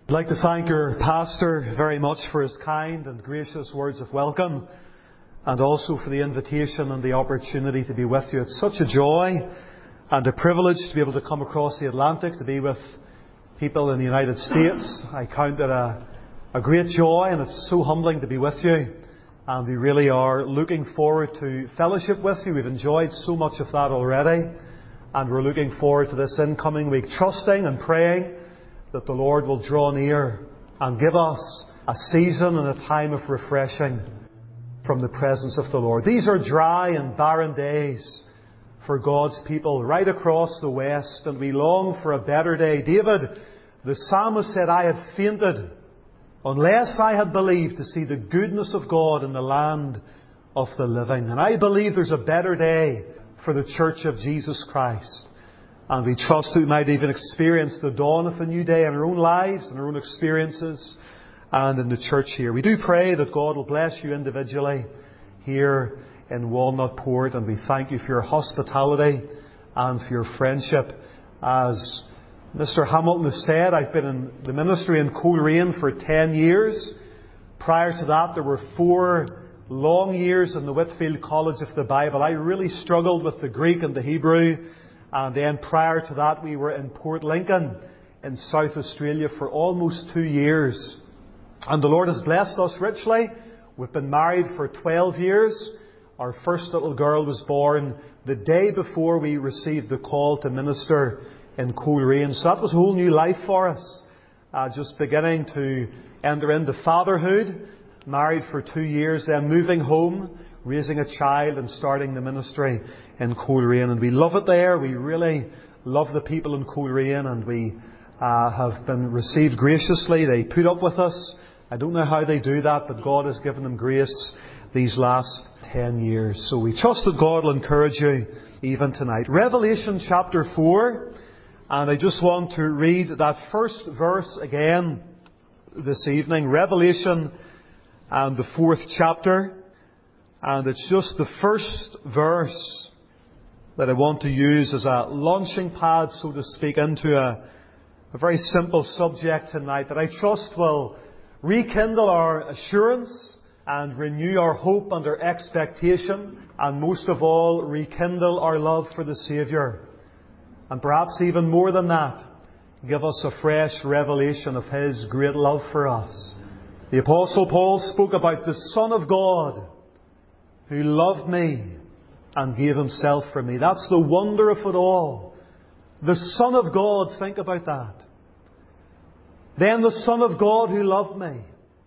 I'd like to thank your pastor very much for his kind and gracious words of welcome, and also for the invitation and the opportunity to be with you. It's such a joy and a privilege to be able to come across the Atlantic, to be with people in the United States. I count it a great joy, and it's so humbling to be with you. And we really are looking forward to fellowship with you. We've enjoyed so much of that already, and we're looking forward to this incoming week, trusting and praying that the Lord will draw near and give us a season and a time of refreshing from the presence of the Lord. These are dry and barren days for God's people right across the West, and we long for a better day. David, the psalmist, said, "I had fainted unless I had believed to see the goodness of God in the land of the living." And I believe there's a better day for the Church of Jesus Christ. And we trust that we might even experience the dawn of a new day in our own lives and our own experiences and in the church here. We do pray that God will bless you individually here in Walnut Port, and we thank you for your hospitality and for your friendship. As Mr. Hamilton has said, I've been in the ministry in Coleraine for 10 years. Prior to that, there were 4 long years in the Whitfield College of the Bible. I really struggled with the Greek and the Hebrew. And then prior to that, we were in Port Lincoln in South Australia for almost 2 years. And the Lord has blessed us richly. We've been married for 12 years. Our first little girl was born the day before we received the call to minister in Coleraine. So that was a whole new life for us. Just beginning to enter into fatherhood. Married for 2 years, then moving home, raising a child and starting the ministry in Coleraine. And we love it there. We really love the people in Coleraine, and we have been received graciously. They put up with us. I don't know how they do that, but God has given them grace these last 10 years. So we trust that God will encourage you even tonight. Revelation chapter 4. And I just want to read that first verse again this evening. Revelation and the 4th chapter. And it's just the first verse that I want to use as a launching pad, so to speak, into a very simple subject tonight that I trust will rekindle our assurance and renew our hope and our expectation, and most of all, rekindle our love for the Saviour. And perhaps even more than that, give us a fresh revelation of His great love for us. The Apostle Paul spoke about the Son of God who loved me and gave Himself for me. That's the wonder of it all. The Son of God, think about that. Then the Son of God who loved me.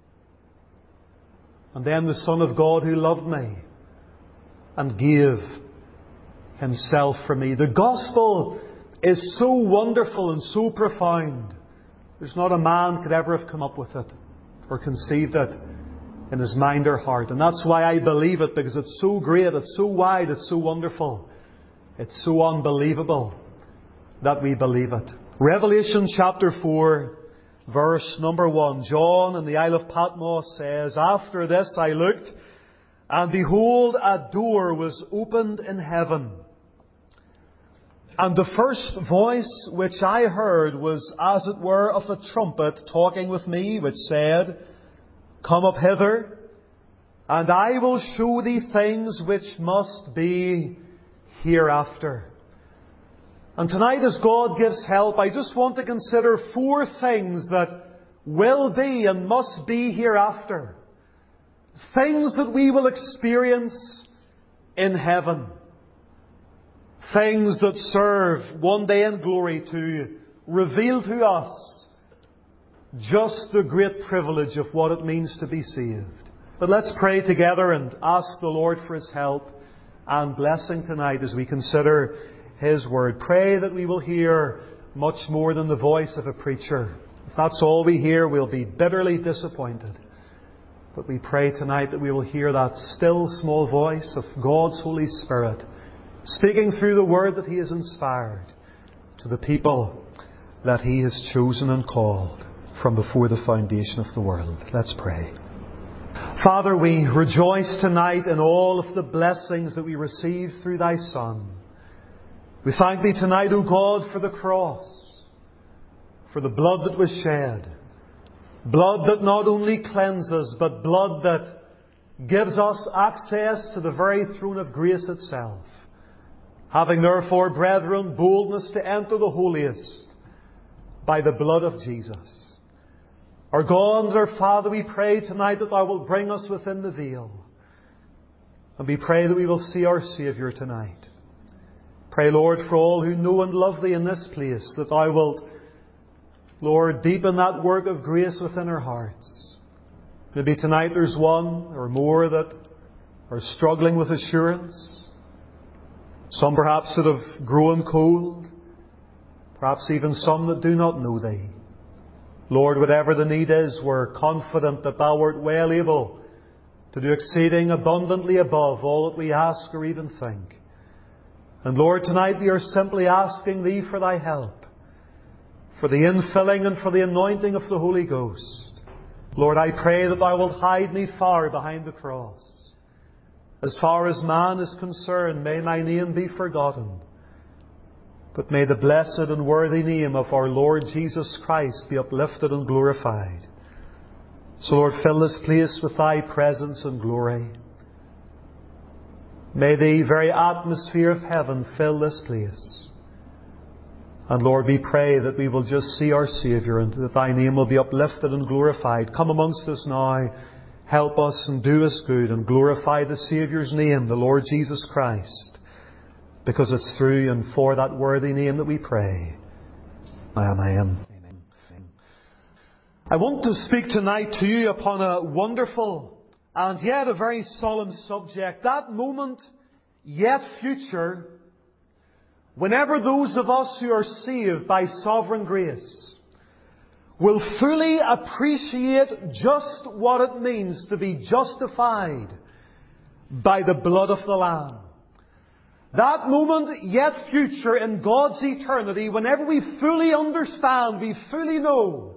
And then the Son of God who loved me and gave Himself for me. The gospel is so wonderful and so profound. There's not a man could ever have come up with it or conceived it in his mind or heart. And that's why I believe it, because it's so great, it's so wide, it's so wonderful, it's so unbelievable that we believe it. Revelation chapter 4, verse number 1. John in the Isle of Patmos says, "After this I looked, and behold, a door was opened in heaven. And the first voice which I heard was as it were of a trumpet talking with me, which said, Come up hither, and I will show thee things which must be hereafter." And tonight, as God gives help, I just want to consider 4 things that will be and must be hereafter. Things that we will experience in heaven. Things that serve one day in glory to reveal to us just the great privilege of what it means to be saved. But let's pray together and ask the Lord for His help and blessing tonight as we consider His Word. Pray that we will hear much more than the voice of a preacher. If that's all we hear, we'll be bitterly disappointed. But we pray tonight that we will hear that still small voice of God's Holy Spirit speaking through the Word that He has inspired to the people that He has chosen and called from before the foundation of the world. Let's pray. Father, we rejoice tonight in all of the blessings that we receive through Thy Son. We thank Thee tonight, O God, for the cross, for the blood that was shed, Blood that not only cleanses, but blood that gives us access to the very throne of grace itself. Having therefore, brethren, boldness to enter the holiest by the blood of Jesus. Our God and our Father, we pray tonight that Thou wilt bring us within the veil. And we pray that we will see our Saviour tonight. Pray, Lord, for all who know and love Thee in this place, that Thou wilt, Lord, deepen that work of grace within our hearts. Maybe tonight there's one or more that are struggling with assurance. Some perhaps that have grown cold. Perhaps even some that do not know Thee. Lord, whatever the need is, we're confident that Thou art well able to do exceeding abundantly above all that we ask or even think. And Lord, tonight we are simply asking Thee for Thy help, for the infilling and for the anointing of the Holy Ghost. Lord, I pray that Thou wilt hide me far behind the cross. As far as man is concerned, may my name be forgotten. But may the blessed and worthy name of our Lord Jesus Christ be uplifted and glorified. So, Lord, fill this place with Thy presence and glory. May the very atmosphere of heaven fill this place. And Lord, we pray that we will just see our Saviour and that Thy name will be uplifted and glorified. Come amongst us now. Help us and do us good and glorify the Saviour's name, the Lord Jesus Christ. Because it's through and for that worthy name that we pray. Amen. I want to speak tonight to you upon a wonderful and yet a very solemn subject. That moment, yet future, whenever those of us who are saved by sovereign grace will fully appreciate just what it means to be justified by the blood of the Lamb. That moment, yet future, in God's eternity, whenever we fully understand, we fully know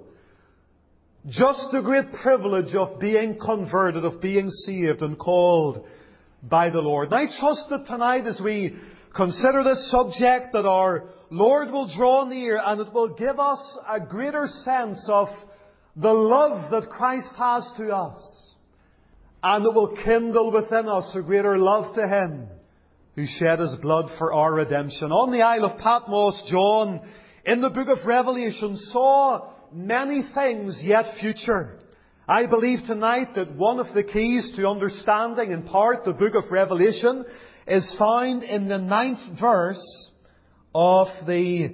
just the great privilege of being converted, of being saved and called by the Lord. And I trust that tonight, as we consider this subject, that our Lord will draw near and it will give us a greater sense of the love that Christ has to us. And it will kindle within us a greater love to Him who shed His blood for our redemption. On the Isle of Patmos, John, in the book of Revelation, saw many things yet future. I believe tonight that one of the keys to understanding in part the book of Revelation is found in the 9th verse of the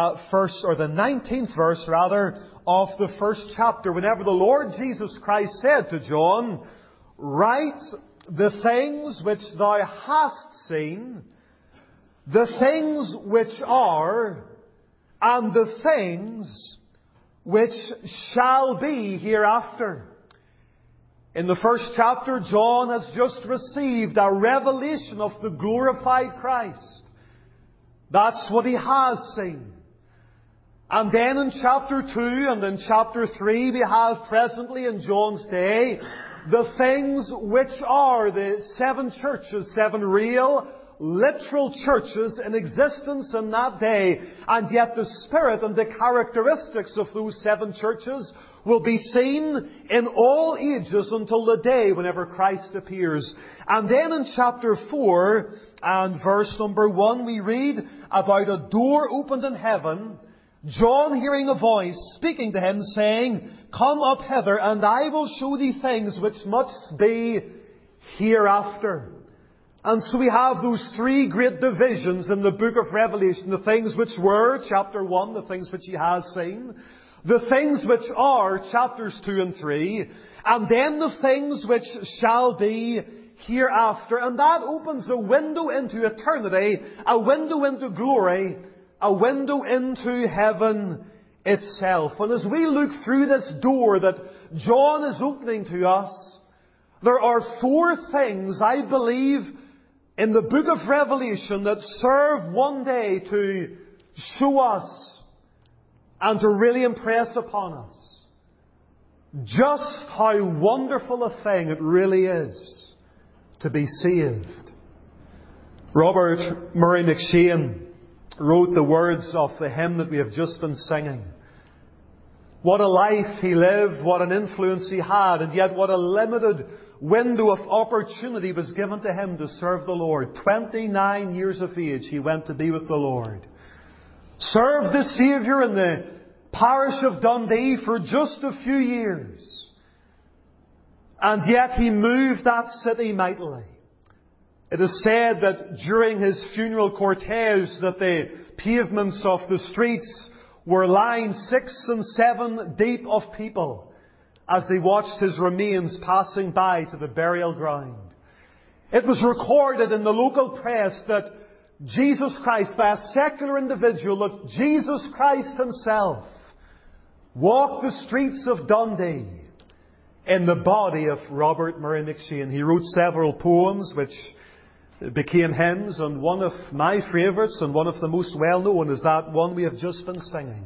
19th verse rather of the first chapter. Whenever the Lord Jesus Christ said to John, "Write the things which thou hast seen, the things which are, and the things which shall be hereafter." In the first chapter, John has just received a revelation of the glorified Christ. That's what he has seen. And then in chapter 2 and in chapter 3, we have presently in John's day the things which are the 7 churches, 7 real, literal churches in existence in that day. And yet the spirit and the characteristics of those 7 churches will be seen in all ages until the day whenever Christ appears. And then in chapter 4 and verse number 1, we read about a door opened in heaven, John hearing a voice speaking to him, saying, "Come up hither, and I will show thee things which must be hereafter." And so we have those 3 great divisions in the book of Revelation. The things which were, chapter 1, the things which he has seen. The things which are, chapters 2 and 3. And then the things which shall be hereafter. And that opens a window into eternity, a window into glory, a window into heaven itself. And as we look through this door that John is opening to us, there are 4 things, I believe, in the book of Revelation that serve one day to show us and to really impress upon us just how wonderful a thing it really is to be saved. Robert Murray McCheyne wrote the words of the hymn that we have just been singing. What a life he lived, what an influence he had, and yet what a limited window of opportunity was given to him to serve the Lord. 29 years of age he went to be with the Lord. Served the Saviour in the parish of Dundee for just a few years. And yet he moved that city mightily. It is said that during his funeral cortege that the pavements of the streets were lined 6 and 7 deep of people as they watched his remains passing by to the burial ground. It was recorded in the local press that Jesus Christ, by a secular individual, that Jesus Christ himself walked the streets of Dundee in the body of Robert Murray McCheyne. He wrote several poems which became hymns, and one of my favourites and one of the most well-known is that one we have just been singing.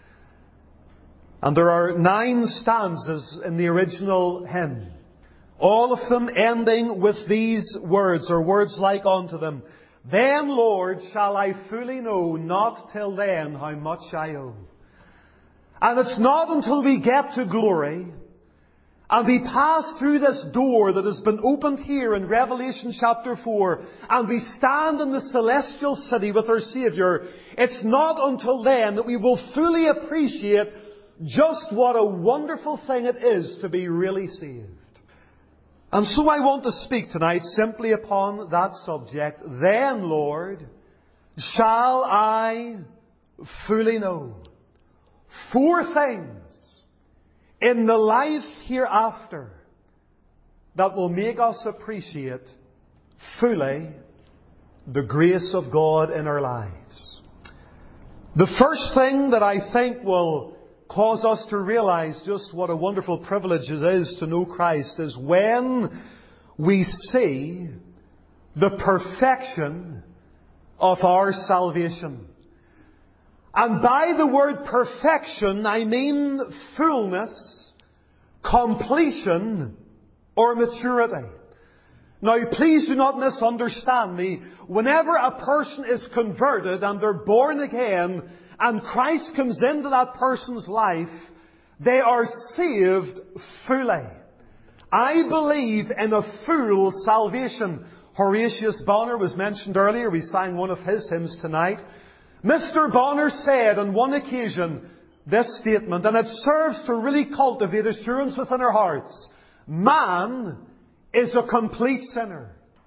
And there are 9 stanzas in the original hymn, all of them ending with these words, or words like unto them. Then, Lord, shall I fully know, not till then, how much I owe. And it's not until we get to glory and we pass through this door that has been opened here in Revelation chapter 4, and we stand in the celestial city with our Saviour, it's not until then that we will fully appreciate just what a wonderful thing it is to be really saved. And so I want to speak tonight simply upon that subject. Then, Lord, shall I fully know. 4 things in the life hereafter that will make us appreciate fully the grace of God in our lives. The first thing that I think will cause us to realize just what a wonderful privilege it is to know Christ is when we see the perfection of our salvation. And by the word perfection, I mean fullness, completion, or maturity. Now, please do not misunderstand me. Whenever a person is converted and they're born again, and Christ comes into that person's life, they are saved fully. I believe in a full salvation. Horatius Bonar was mentioned earlier. We sang one of his hymns tonight. Mr. Bonner said on one occasion this statement, and it serves to really cultivate assurance within our hearts. Man is a complete sinner.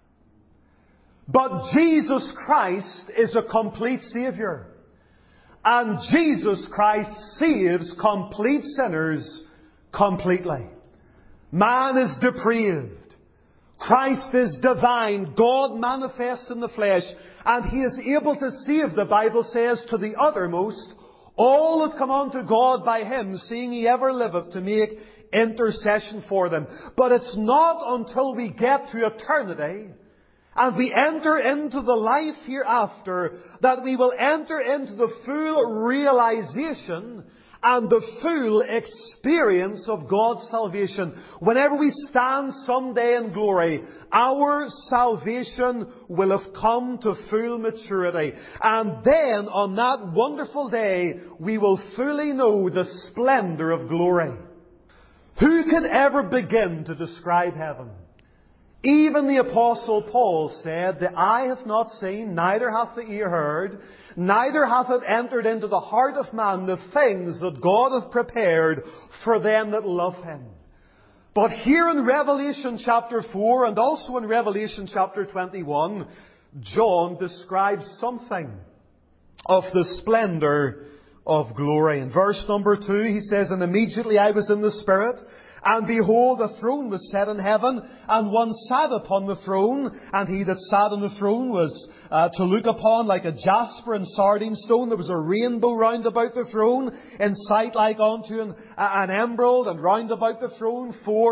But Jesus Christ is a complete Saviour. And Jesus Christ saves complete sinners completely. Man is depraved. Christ is divine, God manifest in the flesh, and He is able to save, the Bible says, to the uttermost, all that come unto God by Him, seeing He ever liveth to make intercession for them. But it's not until we get to eternity, and we enter into the life hereafter, that we will enter into the full realization and the full experience of God's salvation. Whenever we stand someday in glory, our salvation will have come to full maturity. And then, on that wonderful day, we will fully know the splendour of glory. Who can ever begin to describe heaven? Even the Apostle Paul said, the eye hath not seen, neither hath the ear heard, neither hath it entered into the heart of man the things that God hath prepared for them that love Him. But here in Revelation chapter 4 and also in Revelation chapter 21, John describes something of the splendour of glory. In verse number 2 he says, And immediately I was in the Spirit, and behold, a throne was set in heaven, and one sat upon the throne, and he that sat on the throne was to look upon like a jasper and sardine stone. There was a rainbow round about the throne, in sight like unto an emerald, and round about the throne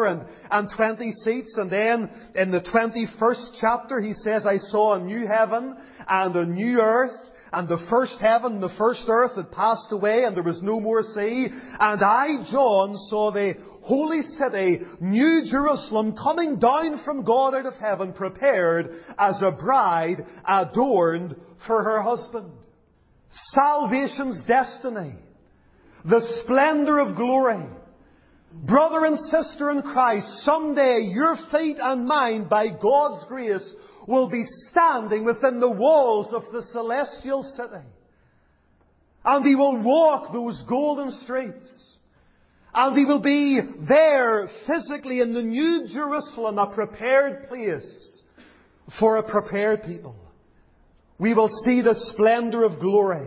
24 seats. And then in the 21st chapter he says, I saw a new heaven and a new earth, and the first heaven and the first earth had passed away, and there was no more sea. And I, John, saw the holy city, New Jerusalem, coming down from God out of heaven, prepared as a bride adorned for her husband. Salvation's destiny. the splendor of glory. Brother and sister in Christ, someday your feet and mine, by God's grace, will be standing within the walls of the celestial city. And we will walk those golden streets. And we will be there physically in the New Jerusalem, a prepared place for a prepared people. We will see the splendor of glory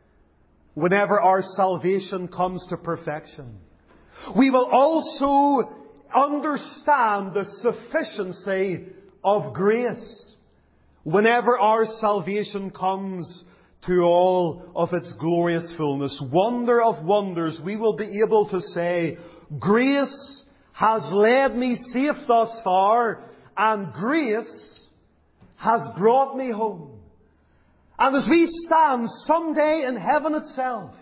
whenever our salvation comes to perfection. We will also understand the sufficiency of grace whenever our salvation comes to all of its glorious fullness. Wonder of wonders, we will be able to say, grace has led me safe thus far, and grace has brought me home. And as we stand someday in heaven itself,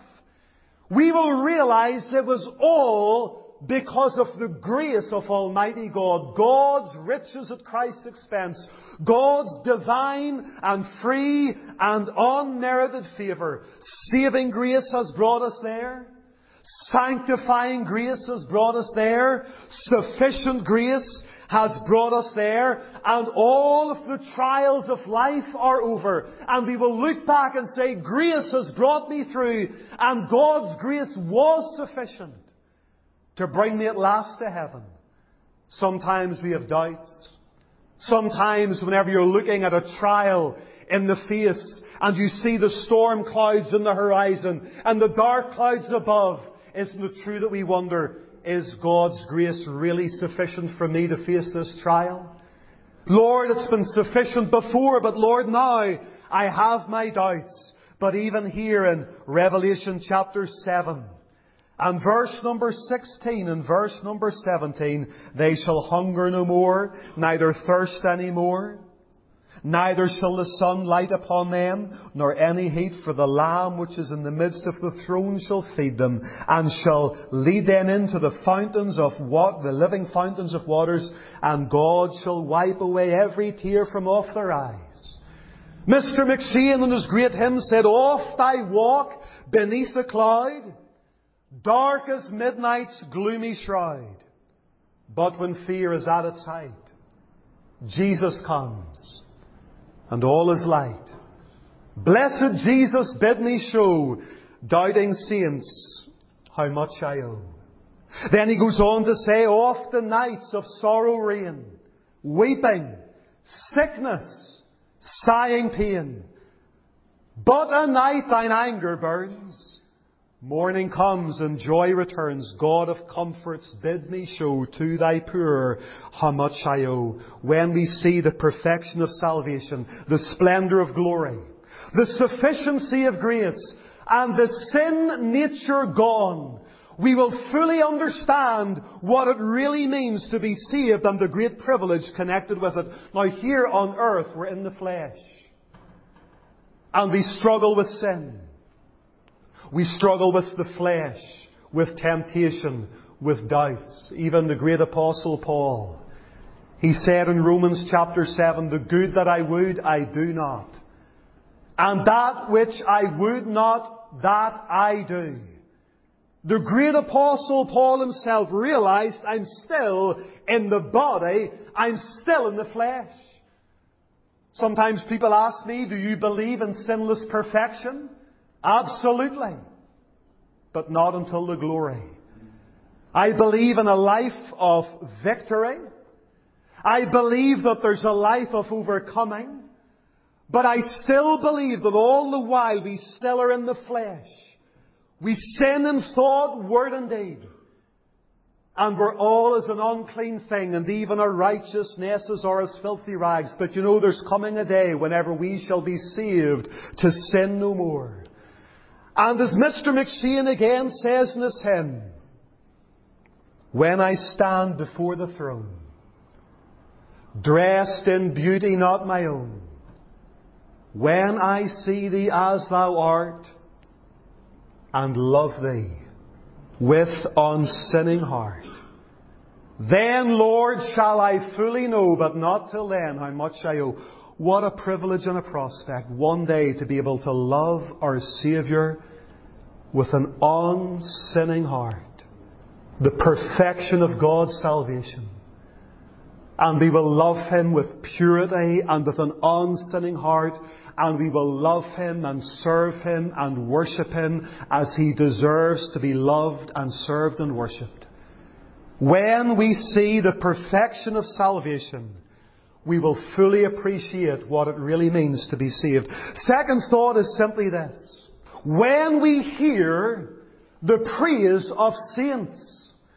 we will realize it was all because of the grace of Almighty God. God's riches at Christ's expense. God's divine and free and unmerited favour. Saving grace has brought us there. Sanctifying grace has brought us there. Sufficient grace has brought us there. And all of the trials of life are over. And we will look back and say, grace has brought me through. And God's grace was sufficient to bring me at last to heaven. Sometimes we have doubts. Sometimes whenever you're looking at a trial in the face and you see the storm clouds in the horizon and the dark clouds above, isn't it true that we wonder, is God's grace really sufficient for me to face this trial? Lord, it's been sufficient before, but Lord, now I have my doubts. But even here in Revelation chapter 7, and verse number 16 and verse number 17, they shall hunger no more, neither thirst any more. Neither shall the sun light upon them, nor any heat, for the Lamb which is in the midst of the throne shall feed them, and shall lead them into the fountains of the living fountains of waters, and God shall wipe away every tear from off their eyes. Mr. McShane in his great hymn said, oft I walk beneath a cloud, dark as midnight's gloomy shroud. But when fear is at its height, Jesus comes, and all is light. Blessed Jesus, bid me show doubting saints how much I owe. Then he goes on to say, oft the nights of sorrow reign, weeping, sickness, sighing pain. But a night thine anger burns, morning comes and joy returns. God of comforts, bid me show to thy poor how much I owe. When we see the perfection of salvation, the splendour of glory, the sufficiency of grace, and the sin nature gone, we will fully understand what it really means to be saved and the great privilege connected with it. Now here on earth, we're in the flesh, and we struggle with sin. We struggle with the flesh, with temptation, with doubts. Even the great Apostle Paul, he said in Romans chapter 7, the good that I would, I do not. And that which I would not, that I do. The great Apostle Paul himself realized, I'm still in the body, I'm still in the flesh. Sometimes people ask me, do you believe in sinless perfection? Absolutely. But not until the glory. I believe in a life of victory. I believe that there's a life of overcoming. But I still believe that all the while we still are in the flesh. We sin in thought, word and deed. And we're all as an unclean thing, and even our righteousnesses are as filthy rags. But you know, there's coming a day whenever we shall be saved to sin no more. And as Mr. McShane again says in his hymn, when I stand before the throne, dressed in beauty not my own, when I see Thee as Thou art, and love Thee with unsinning heart, then, Lord, shall I fully know, but not till then, how much I owe. What a privilege and a prospect one day to be able to love our Saviour with an unsinning heart the perfection of God's salvation. And we will love Him with purity and with an unsinning heart. And we will love Him and serve Him and worship Him as He deserves to be loved and served and worshipped. When we see the perfection of salvation, we will fully appreciate what it really means to be saved. Second thought is simply this. When we hear the praise of saints,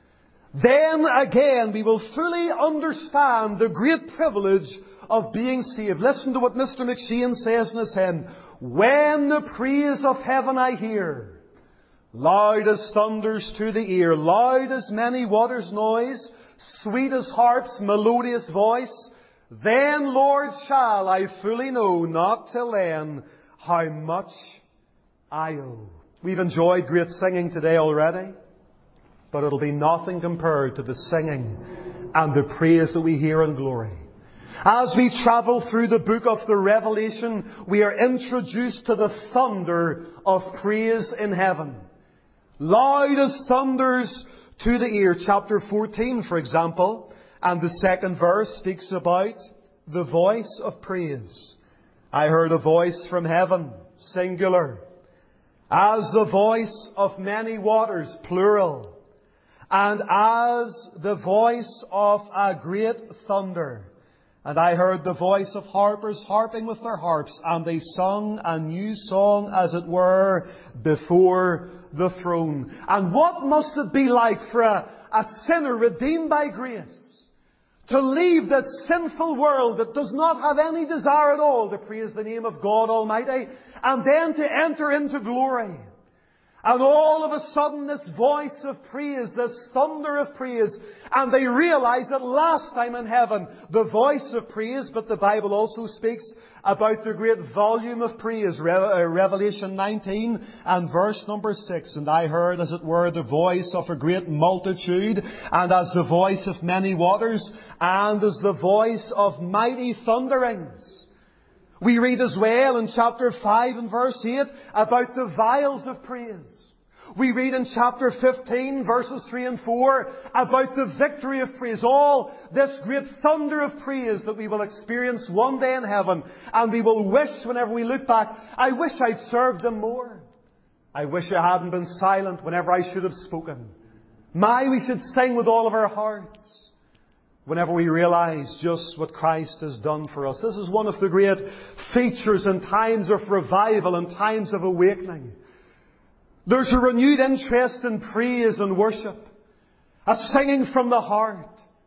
then again we will fully understand the great privilege of being saved. Listen to what Mr. McShane says in his hymn. When the praise of heaven I hear, loud as thunders to the ear, loud as many waters' noise, sweet as harp's melodious voice, then, Lord, shall I fully know, not till then, how much I owe. We've enjoyed great singing today already, but it'll be nothing compared to the singing and the praise that we hear in glory. As we travel through the book of the Revelation, we are introduced to the thunder of praise in heaven. Loud as thunders to the ear. Chapter 14, for example, and the second verse speaks about the voice of praise. I heard a voice from heaven, singular, as the voice of many waters, plural, and as the voice of a great thunder. And I heard the voice of harpers harping with their harps, and they sung a new song, as it were, before the throne. And what must it be like for a sinner redeemed by grace to leave this sinful world that does not have any desire at all to praise the name of God Almighty, and then to enter into glory? And all of a sudden this voice of praise, this thunder of praise, and they realize that last time in heaven, the voice of praise, but the Bible also speaks about the great volume of praise. Revelation 19 and verse number 6. And I heard, as it were, the voice of a great multitude, and as the voice of many waters, and as the voice of mighty thunderings. We read as well in chapter 5 and verse 8 about the vials of praise. We read in chapter 15 verses 3 and 4 about the victory of praise. All this great thunder of praise that we will experience one day in heaven. And we will wish, whenever we look back, I wish I'd served Him more. I wish I hadn't been silent whenever I should have spoken. We should sing with all of our hearts whenever we realize just what Christ has done for us. This is one of the great features in times of revival and times of awakening. There's a renewed interest in praise and worship, a singing from the heart,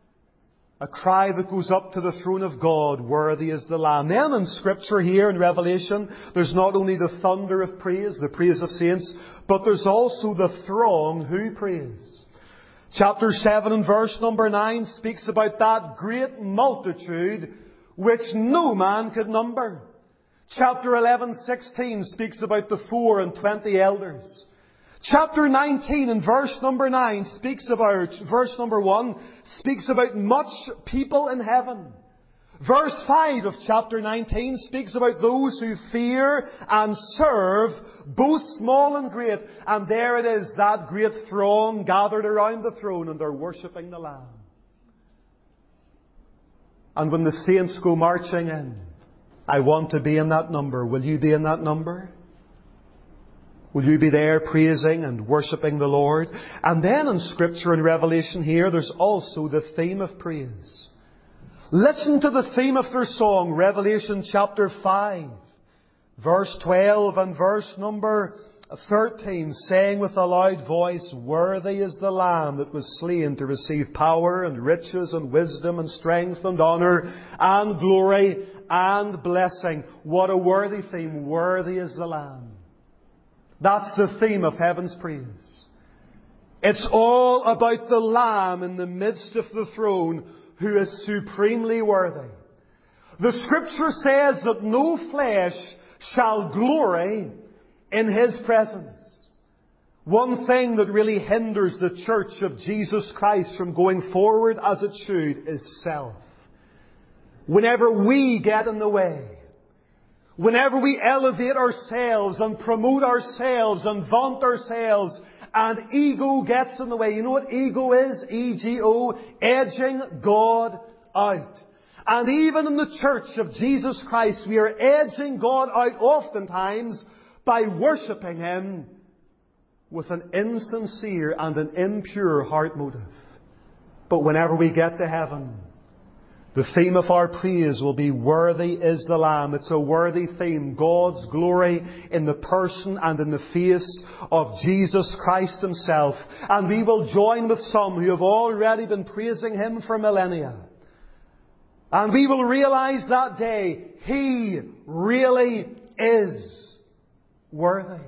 a cry that goes up to the throne of God, worthy is the Lamb. Then in Scripture here in Revelation, there's not only the thunder of praise, the praise of saints, but there's also the throng who praise. Chapter 7 and verse number 9 speaks about that great multitude which no man could number. Chapter 11:16 speaks about the 24 elders. Chapter 19 and verse number 9 speaks about, verse number 1, speaks about much people in heaven. Verse 5 of chapter 19 speaks about those who fear and serve, both small and great. And there it is, that great throng gathered around the throne, and they're worshipping the Lamb. And when the saints go marching in, I want to be in that number. Will you be in that number? Will you be there praising and worshipping the Lord? And then in Scripture and Revelation here, there's also the theme of praise. Listen to the theme of their song, Revelation chapter 5, verse 12 and verse number 13, saying with a loud voice, worthy is the Lamb that was slain to receive power and riches and wisdom and strength and honour and glory and blessing. What a worthy theme. Worthy is the Lamb. That's the theme of heaven's praise. It's all about the Lamb in the midst of the throne, who is supremely worthy. The Scripture says that no flesh shall glory in His presence. One thing that really hinders the church of Jesus Christ from going forward as it should is self. Whenever we get in the way, whenever we elevate ourselves and promote ourselves and vaunt ourselves and ego gets in the way. You know what ego is? E-G-O, edging God out. And even in the church of Jesus Christ, we are edging God out oftentimes by worshipping Him with an insincere and an impure heart motive. But whenever we get to heaven, the theme of our praise will be "Worthy is the Lamb." It's a worthy theme. God's glory in the person and in the face of Jesus Christ Himself. And we will join with some who have already been praising Him for millennia. And we will realize that day, He really is worthy.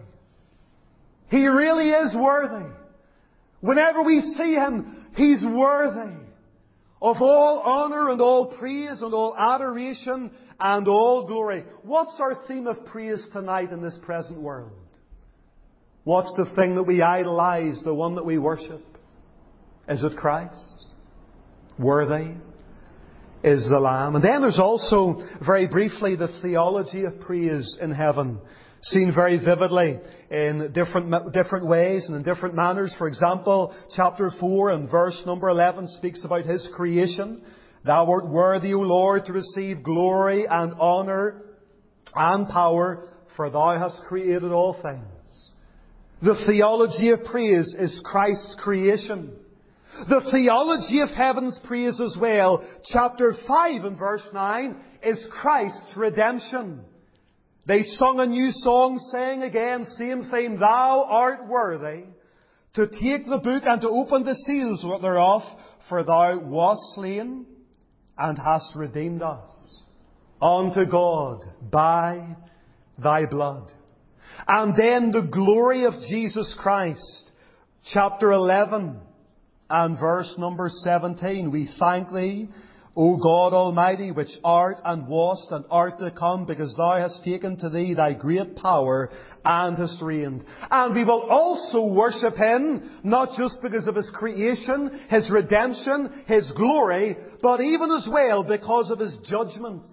He really is worthy. Whenever we see Him, He's worthy of all honour and all praise and all adoration and all glory. What's our theme of praise tonight in this present world? What's the thing that we idolize, the one that we worship? Is it Christ? Worthy is the Lamb. And then there's also, very briefly, the theology of praise in heaven, seen very vividly in different ways and in different manners. For example, chapter 4 and verse number 11 speaks about His creation. "Thou art worthy, O Lord, to receive glory and honour and power, for Thou hast created all things." The theology of praise is Christ's creation. The theology of heaven's praise as well, chapter 5 and verse 9, is Christ's redemption. They sung a new song, saying again, same theme, "Thou art worthy to take the book and to open the seals thereof, for Thou wast slain and hast redeemed us unto God by Thy blood." And then the glory of Jesus Christ, chapter 11 and verse number 17. "We thank Thee, O God Almighty, which art and wast and art to come, because Thou hast taken to Thee Thy great power and hast reigned." And we will also worship Him, not just because of His creation, His redemption, His glory, but even as well because of His judgments.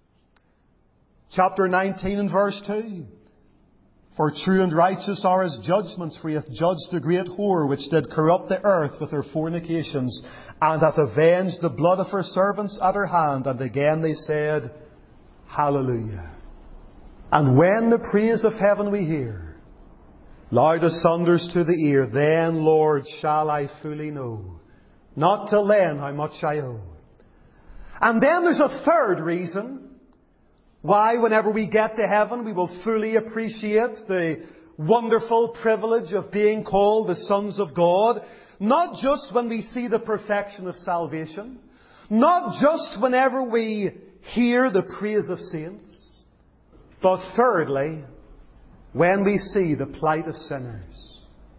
Chapter 19 and verse 2. "For true and righteous are His judgments, for He hath judged the great whore which did corrupt the earth with her fornications, and hath avenged the blood of her servants at her hand." And again they said, Hallelujah. And when the praise of heaven we hear, loud as thunders to the ear, then, Lord, shall I fully know, not till then, how much I owe. And then there's a third reason why, whenever we get to heaven, we will fully appreciate the wonderful privilege of being called the sons of God. Not just when we see the perfection of salvation. Not just whenever we hear the praise of saints. But thirdly, when we see the plight of sinners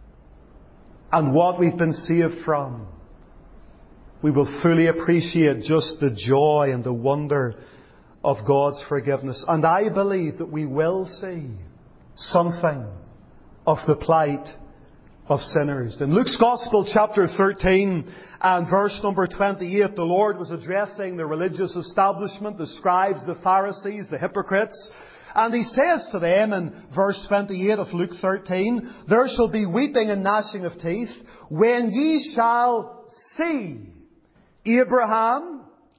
and what we've been saved from, we will fully appreciate just the joy and the wonder of God's forgiveness. And I believe that we will see something of the plight of sinners. In Luke's Gospel, chapter 13 and verse number 28, the Lord was addressing the religious establishment, the scribes, the Pharisees, the hypocrites. And He says to them in verse 28 of Luke 13, "There shall be weeping and gnashing of teeth when ye shall see Abraham,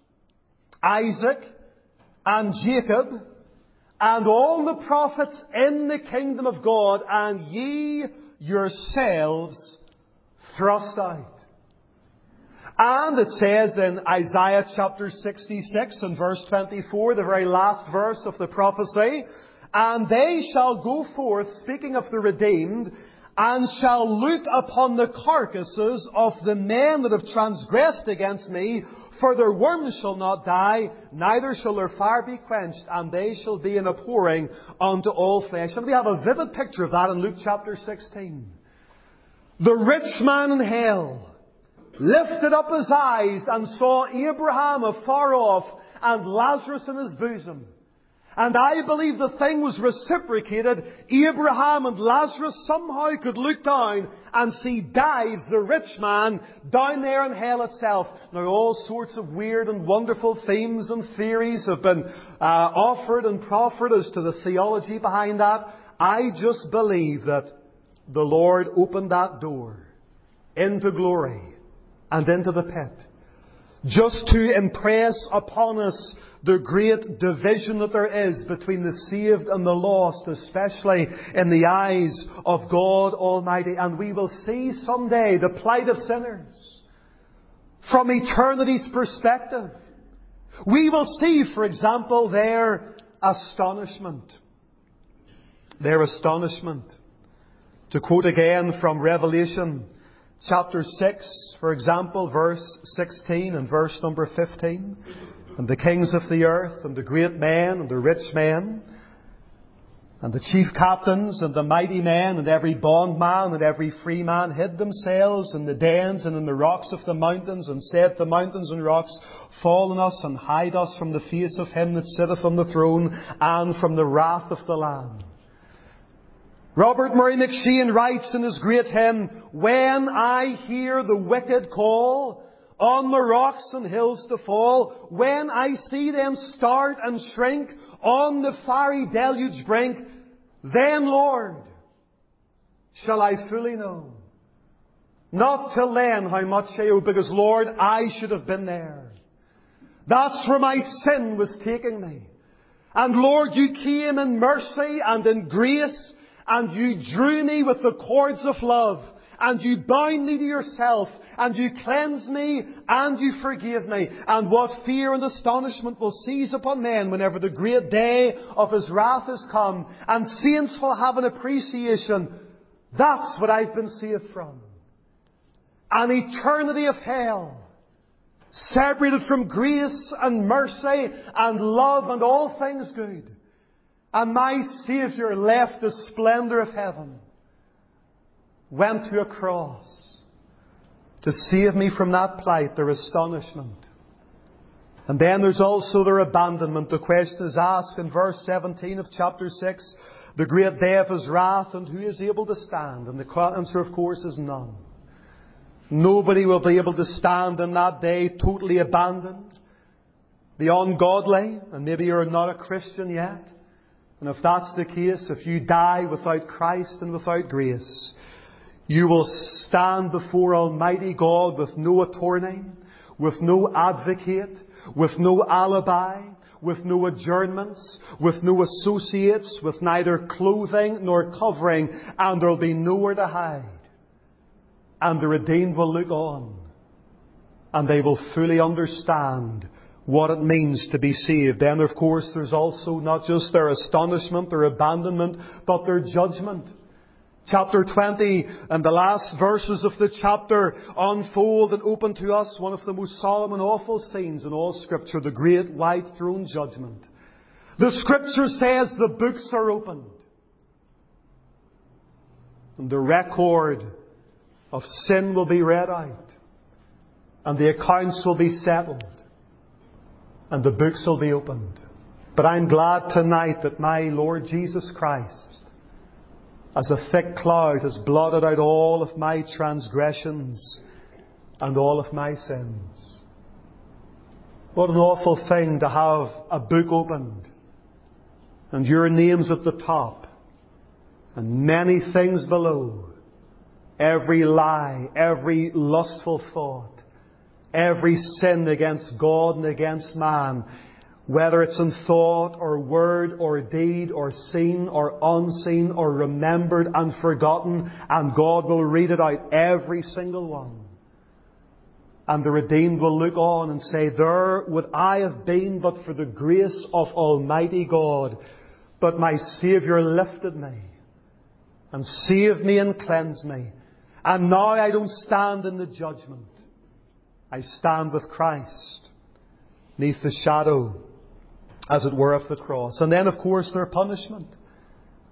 Isaac, and Jacob, and all the prophets in the kingdom of God, and ye yourselves thrust out." And it says in Isaiah chapter 66 and verse 24, the very last verse of the prophecy, "And they shall go forth," speaking of the redeemed, "and shall look upon the carcasses of the men that have transgressed against me, for their worms shall not die, neither shall their fire be quenched, and they shall be an abhorring unto all flesh." And we have a vivid picture of that in Luke chapter 16. The rich man in hell lifted up his eyes and saw Abraham afar off and Lazarus in his bosom. And I believe the thing was reciprocated. Abraham and Lazarus somehow could look down and see Dives, the rich man, down there in hell itself. Now all sorts of weird and wonderful themes and theories have been offered and proffered as to the theology behind that. I just believe that the Lord opened that door into glory and into the pit, just to impress upon us the great division that there is between the saved and the lost, especially in the eyes of God Almighty. And we will see someday the plight of sinners from eternity's perspective. We will see, for example, their astonishment. Their astonishment. To quote again from Revelation chapter 6, for example, verse 16 and verse number 15. And the kings of the earth, and the great men, and the rich men, and the chief captains, and the mighty men, and every bondman, and every free man hid themselves in the dens and in the rocks of the mountains, and said to mountains and rocks, fall on us, and hide us from the face of him that sitteth on the throne, and from the wrath of the Lamb. Robert Murray McCheyne writes in his great hymn, when I hear the wicked call on the rocks and hills to fall, when I see them start and shrink on the fiery deluge brink, then, Lord, shall I fully know, not till then, how much I owe, because, Lord, I should have been there. That's where my sin was taking me. And, Lord, you came in mercy and in grace, and you drew me with the cords of love, and you bound me to yourself, and you cleansed me, and you forgave me. And what fear and astonishment will seize upon men whenever the great day of His wrath has come, and saints will have an appreciation. That's what I've been saved from. An eternity of hell, separated from grace and mercy and love and all things good. And my Saviour left the splendour of heaven, went to a cross to save me from that plight, their astonishment. And then there's also their abandonment. The question is asked in verse 17 of chapter 6, the great day of His wrath, and who is able to stand? And the answer, of course, is none. Nobody will be able to stand in that day, totally abandoned. The ungodly, and maybe you're not a Christian yet. And if that's the case, if you die without Christ and without grace, you will stand before Almighty God with no attorney, with no advocate, with no alibi, with no adjournments, with no associates, with neither clothing nor covering, and there will be nowhere to hide. And the redeemed will look on, and they will fully understand what it means to be saved. Then, of course, there's also not just their astonishment, their abandonment, but their judgment. Chapter 20 and the last verses of the chapter unfold and open to us one of the most solemn and awful scenes in all Scripture, the great white throne judgment. The Scripture says the books are opened, and the record of sin will be read out, and the accounts will be settled, and the books will be opened. But I'm glad tonight that my Lord Jesus Christ, as a thick cloud, has blotted out all of my transgressions and all of my sins. What an awful thing to have a book opened, and your name's at the top, and many things below. Every lie, every lustful thought, every sin against God and against man, whether it's in thought or word or deed or seen or unseen or remembered and forgotten, and God will read it out, every single one. And the redeemed will look on and say, there would I have been but for the grace of Almighty God. But my Saviour lifted me and saved me and cleansed me. And now I don't stand in the judgment. I stand with Christ, neath the shadow, as it were, of the cross. And then, of course, their punishment.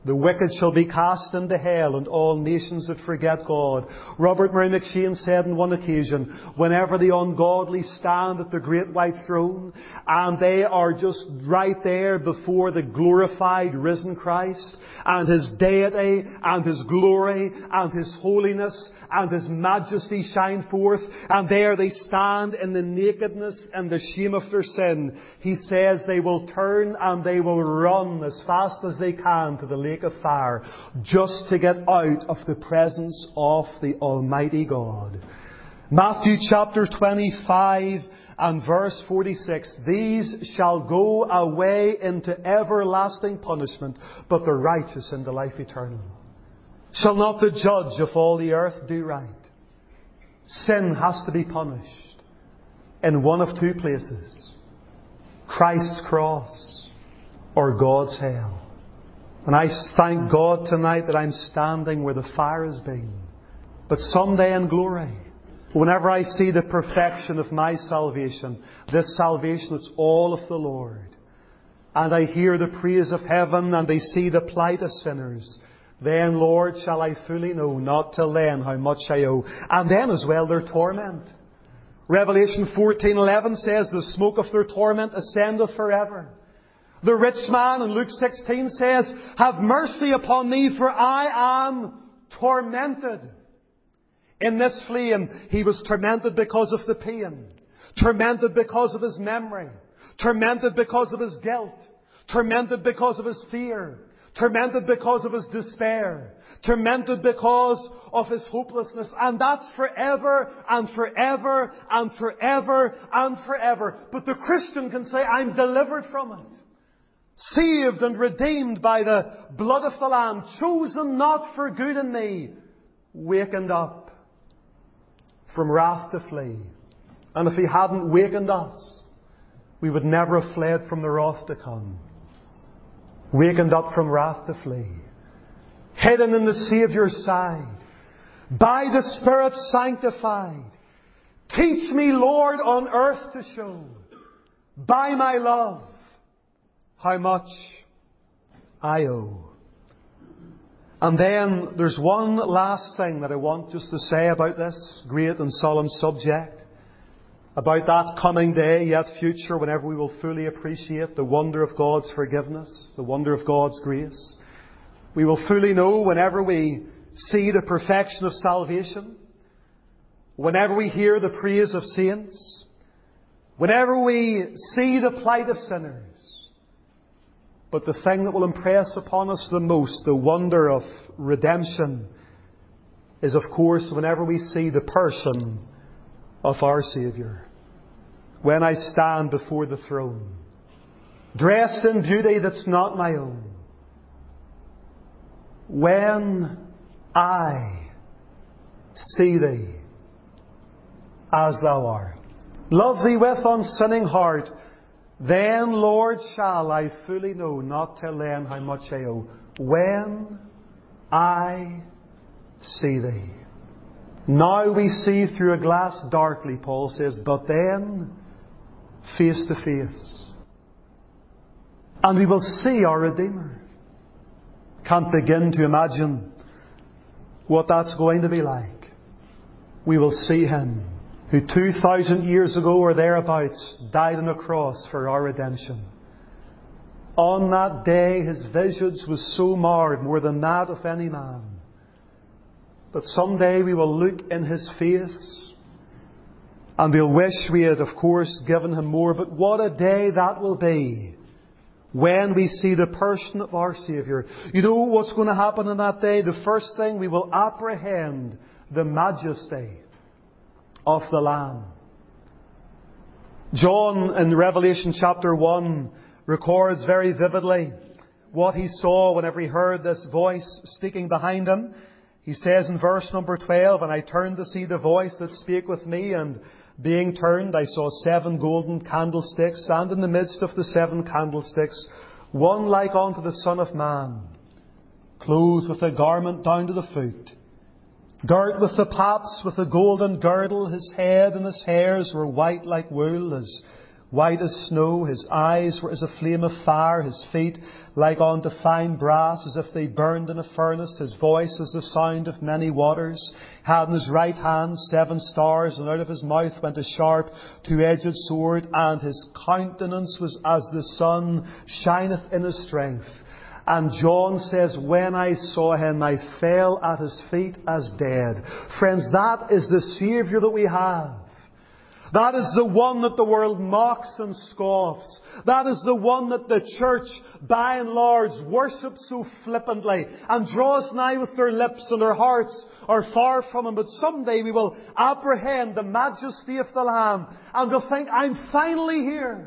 The wicked shall be cast into hell, and all nations that forget God. Robert Murray McCheyne said on one occasion, whenever the ungodly stand at the great white throne, and they are just right there before the glorified risen Christ, and His deity, and His glory, and His holiness, and His majesty shine forth, and there they stand in the nakedness and the shame of their sin, he says they will turn and they will run as fast as they can to the lake of fire, just to get out of the presence of the Almighty God. Matthew chapter 25 and verse 46, these shall go away into everlasting punishment, but the righteous into life eternal. Shall not the judge of all the earth do right? Sin has to be punished in one of two places: Christ's cross or God's hell. And I thank God tonight that I'm standing where the fire has been. But someday in glory, whenever I see the perfection of my salvation, this salvation, it's all of the Lord, and I hear the praise of heaven and I see the plight of sinners, then, Lord, shall I fully know, not till then, how much I owe. And then as well their torment. Revelation 14:11 says, the smoke of their torment ascendeth forever. The rich man in Luke 16 says, have mercy upon me, for I am tormented. In this flame, he was tormented because of the pain, tormented because of his memory, tormented because of his guilt, tormented because of his fear, tormented because of his despair, tormented because of his hopelessness. And that's forever and forever and forever and forever. But the Christian can say, I'm delivered from it. Saved and redeemed by the blood of the Lamb, chosen not for good in me, wakened up from wrath to flee. And if He hadn't wakened us, we would never have fled from the wrath to come. Wakened up from wrath to flee. Hidden in the Saviour's side. By the Spirit sanctified. Teach me, Lord, on earth to show, by my love, how much I owe. And then there's one last thing that I want just to say about this great and solemn subject. About that coming day, yet future, whenever we will fully appreciate the wonder of God's forgiveness, the wonder of God's grace. We will fully know whenever we see the perfection of salvation, whenever we hear the praise of saints, whenever we see the plight of sinners. But the thing that will impress upon us the most, the wonder of redemption, is of course whenever we see the person of our Saviour. When I stand before the throne, dressed in beauty that's not my own. When I see Thee as Thou art, love Thee with unsinning heart, then, Lord, shall I fully know, not till then, how much I owe. When I see Thee. Now we see through a glass darkly, Paul says, but then face to face. And we will see our Redeemer. Can't begin to imagine what that's going to be like. We will see Him who 2,000 years ago or thereabouts died on a cross for our redemption. On that day His visage was so marred, more than that of any man. But someday we will look in His face and we'll wish we had, of course, given Him more. But what a day that will be when we see the person of our Saviour. You know what's going to happen on that day? The first thing, we will apprehend the majesty of the Lamb. John in Revelation chapter 1 records very vividly what he saw whenever he heard this voice speaking behind him. He says in verse number 12, and I turned to see the voice that spake with me, and being turned, I saw 7 golden candlesticks, and in the midst of the 7 candlesticks, one like unto the Son of Man, clothed with a garment down to the foot, girt with the paps with a golden girdle. His head and his hairs were white like wool, as white as snow. His eyes were as a flame of fire, his feet like unto fine brass, as if they burned in a furnace. His voice as the sound of many waters. Had in his right hand 7 stars, and out of his mouth went a sharp 2-edged sword, and his countenance was as the sun shineth in his strength. And John says, when I saw him, I fell at his feet as dead. Friends, that is the Saviour that we have. That is the one that the world mocks and scoffs. That is the one that the church, by and large, worships so flippantly and draws nigh with their lips, and their hearts are far from Him. But someday we will apprehend the majesty of the Lamb, and we'll think, I'm finally here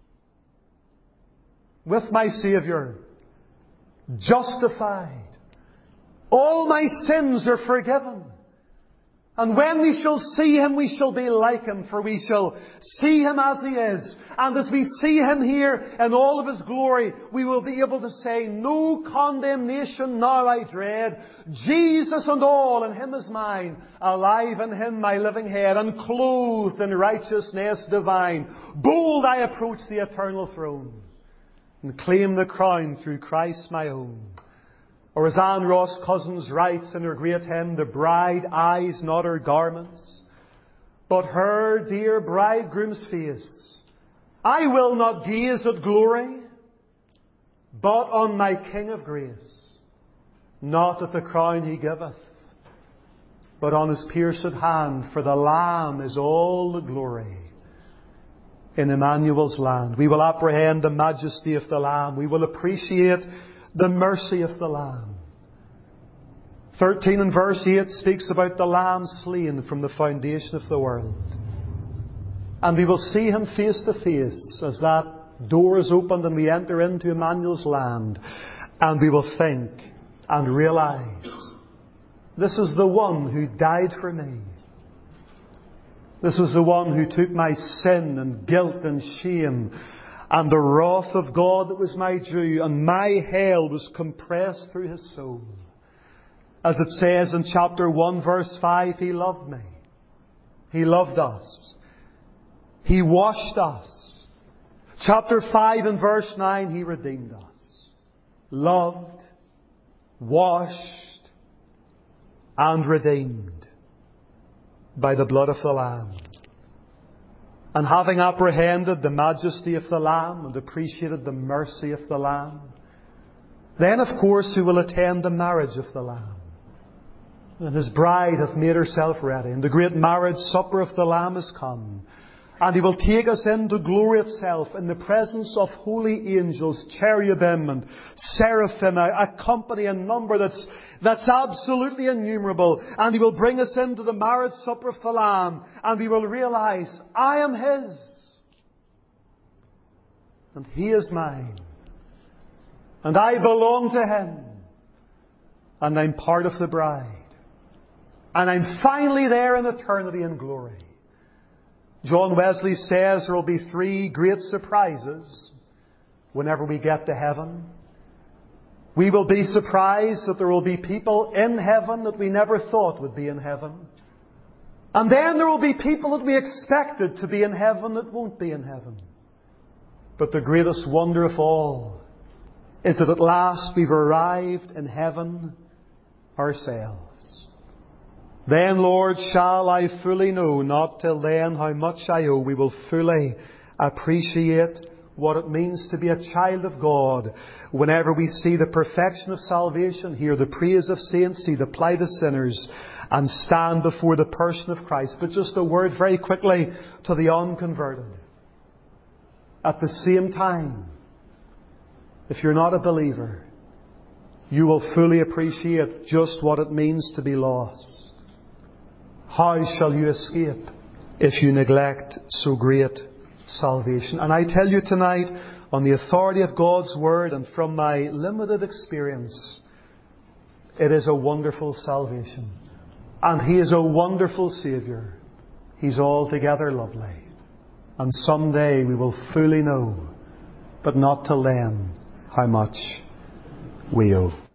with my Saviour, justified. All my sins are forgiven. And when we shall see Him, we shall be like Him, for we shall see Him as He is. And as we see Him here in all of His glory, we will be able to say, no condemnation now I dread. Jesus and all in Him is mine. Alive in Him my living head, and clothed in righteousness divine. Bold I approach the eternal throne, and claim the crown through Christ my own. Or as Anne Ross Cousins writes in her great hymn, the bride eyes not her garments, but her dear bridegroom's face. I will not gaze at glory, but on my King of grace. Not at the crown He giveth, but on His pierced hand. For the Lamb is all the glory in Emmanuel's land. We will apprehend the majesty of the Lamb. We will appreciate the mercy of the Lamb. 13 and verse 8 speaks about the Lamb slain from the foundation of the world. And we will see Him face to face as that door is opened and we enter into Emmanuel's land. And we will think and realize, this is the one who died for me. This is the one who took my sin and guilt and shame and the wrath of God that was my due, and my hell was compressed through His soul. As it says in chapter 1 verse 5, He loved me. He loved us. He washed us. Chapter 5 and verse 9, He redeemed us. Loved, washed, and redeemed by the blood of the Lamb. And having apprehended the majesty of the Lamb and appreciated the mercy of the Lamb, then of course we will attend the marriage of the Lamb. And His bride hath made herself ready, and the great marriage supper of the Lamb is come. And He will take us into glory itself in the presence of holy angels, cherubim and seraphim, a company, a number that's absolutely innumerable. And He will bring us into the marriage supper of the Lamb, and we will realize, I am His, and He is mine, and I belong to Him, and I'm part of the bride, and I'm finally there in eternity and glory. John Wesley says there will be 3 great surprises whenever we get to heaven. We will be surprised that there will be people in heaven that we never thought would be in heaven. And then there will be people that we expected to be in heaven that won't be in heaven. But the greatest wonder of all is that at last we've arrived in heaven ourselves. Then, Lord, shall I fully know, not till then, how much I owe. We will fully appreciate what it means to be a child of God whenever we see the perfection of salvation, hear the praise of saints, see the plight of sinners, and stand before the person of Christ. But just a word very quickly to the unconverted. At the same time, if you're not a believer, you will fully appreciate just what it means to be lost. How shall you escape if you neglect so great salvation? And I tell you tonight, on the authority of God's Word and from my limited experience, it is a wonderful salvation. And He is a wonderful Saviour. He's altogether lovely. And someday we will fully know, but not till then, how much we owe.